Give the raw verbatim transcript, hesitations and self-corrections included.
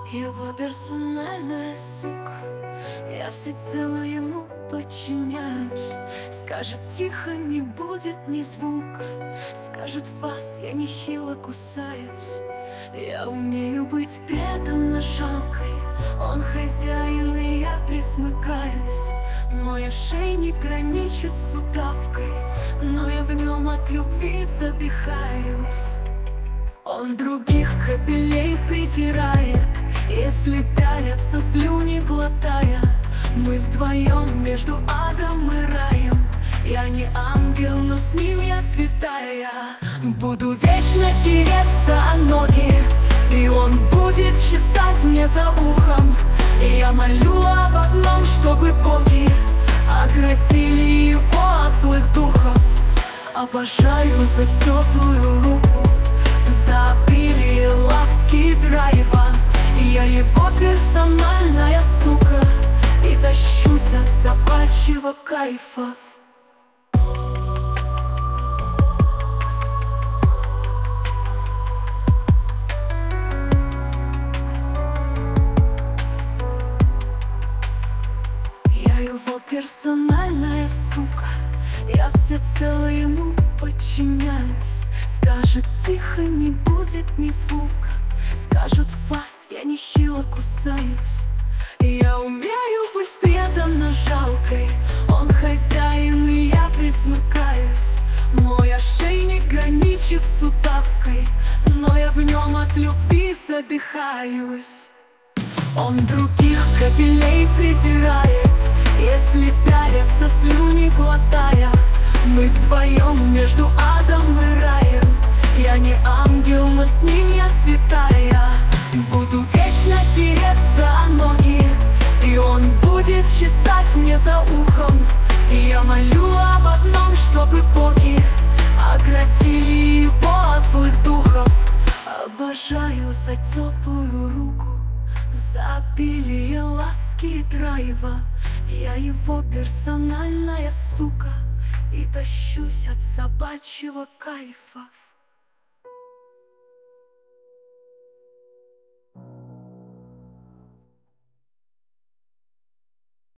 Его персональная сука. Я всецело ему подчиняюсь. Скажет тихо, не будет ни звука. Скажет фас, я нехило кусаюсь. Я умею быть преданно жалкой. Он хозяин, и я присмыкаюсь. Мой ошейник граничит с удавкой, но я в нем от любви задыхаюсь. Он других кобелей презирает, если пялятся, слюни глотая. Мы вдвоем между адом и раем. Я не ангел, но с ним я святая. Буду вечно тереться о ноги, и он будет чесать мне за ухом. И я молю об одном, чтобы боги оградили его от злых духов. Обожаю за теплую руку, за обилие ласки и драйва. Я его персональная сука, и тащусь от собачьего кайфа. Я его персональная сука, я всецело ему подчиняюсь. Скажет тихо, не будет ни звука. Скажет фас, я нехило кусаюсь. Я умею быть преданно жалкой. Он хозяин, и я присмыкаюсь. Мой ошейник граничит с удавкой, но я в нем от любви задыхаюсь. Он других кобелей презирает, если пялятся, слюни глотая. Мы вдвоем между адом и раем. Я не ангел, но с ним я святая. Буду вечно тереться о ноги, и он будет чесать мне за ухом. И я молю об одном, чтобы боги оградили его от злых духов. Обожаю за теплую руку, за обилие ласки и драйва. Я его персональная сука, и тащусь от собачьего кайфа.